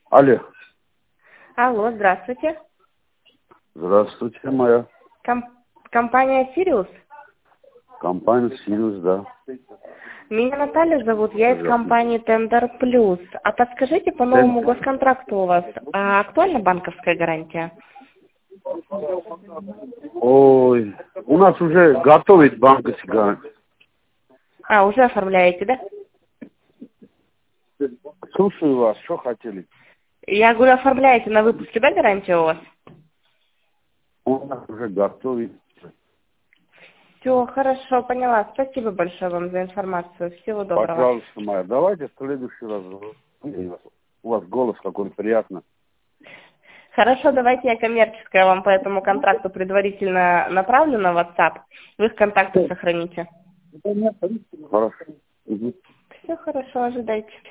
Алло. Алло, здравствуйте. Здравствуйте, моя Компания «Сириус». компания «Сириус», да. Меня Наталья зовут, я из компании «Тендер Плюс». А подскажите, по новому госконтракту у вас актуальна банковская гарантия? Ой, у нас уже готовит банковский гарантия. Уже оформляете, да? Слушаю вас, что хотели? Я говорю, оформляете на выпуске, да, гарантия у вас? У нас уже готовит. Все, хорошо, поняла. Спасибо большое вам за информацию. Всего доброго. Пожалуйста, моя. Давайте в следующий раз. У вас голос какой-то приятный. Хорошо, давайте я коммерческая вам по этому контракту предварительно направлю на WhatsApp. Вы их контакты сохраните. Хорошо. Все хорошо, ожидайте.